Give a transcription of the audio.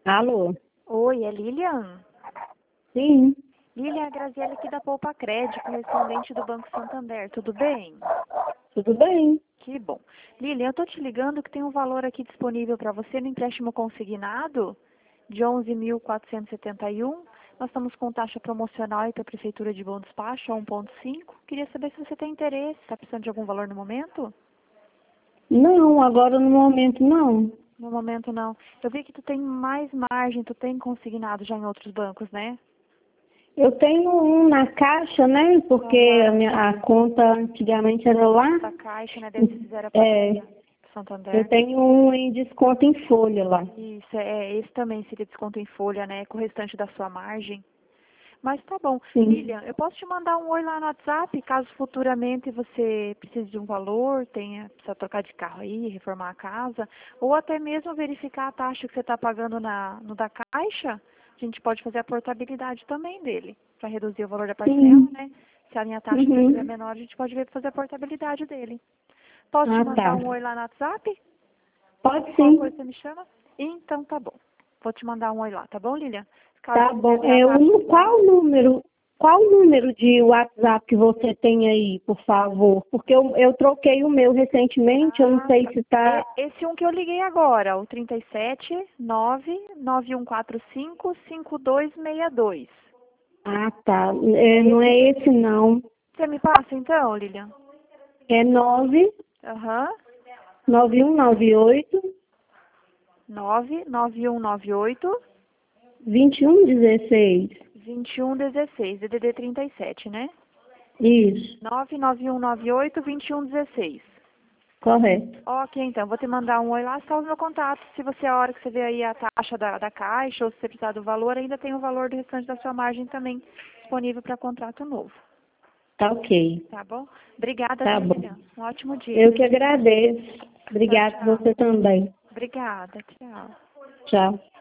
Alô? Oi, é Lilian? Sim, Lilian, é a Graziela aqui da Poupa Crédito, correspondente do Banco Santander, tudo bem? tudo bem. Que bom. Lilian, eu tô te ligando que tem um valor aqui disponível para você no empréstimo consignado de 11.471. Nós estamos com taxa promocional aí para a Prefeitura de Bom Despacho, a 1,5. Queria saber se você tem interesse, está precisando de algum valor no momento? Não, agora no momento não. No momento não. Eu vi que tu tem mais margem, tu tem consignado já em outros bancos, né? Eu tenho um na Caixa, né? Porque Aham. a conta antigamente era lá. Da Caixa, né? Daí vocês fizeram a É, parceria com eu Santander. tenho um em desconto em folha lá. Isso, esse também seria desconto em folha, né? Com o restante da sua margem. Mas tá bom. Sim. Lilian, eu posso te mandar um oi lá no WhatsApp, caso futuramente você precise de um valor, precisa trocar de carro aí, reformar a casa, ou até mesmo verificar a taxa que você está pagando no da Caixa, a gente pode fazer a portabilidade também dele, para reduzir o valor da parcela, Sim. né? Se a minha taxa dele é Uhum. menor, a gente pode ver para fazer a portabilidade dele. Posso te Ah, mandar tá. um oi lá no WhatsApp? Pode Qual coisa sim. você me chama? Então tá bom. Vou te mandar um oi lá, tá bom, Lilian? Caso Tá você bom. vê a taxa igual. Qual número de WhatsApp que você tem aí, por favor? Porque eu troquei o meu recentemente, eu não Ah, sei tá. se tá. Esse um que eu liguei agora, o 37 99145 5262. Ah, tá. É Não esse é que esse não. você me passa então, Lilian? É Aham. 99198 99198 2116. 2116, DDD 37, né? Isso, 99198 2116. correto. Ok, então, vou te mandar um oi lá, salve meu contato. Se você, a hora que você vê aí a taxa da Caixa, ou se você precisar do valor, ainda tem o valor do restante da sua margem também disponível para contrato novo. Tá ok. Tá bom? Obrigada, Tá viu, bom. Lilian? Um ótimo dia. Eu que agradeço. Tchau, Obrigada tchau. você também. Obrigada, tchau. Tchau.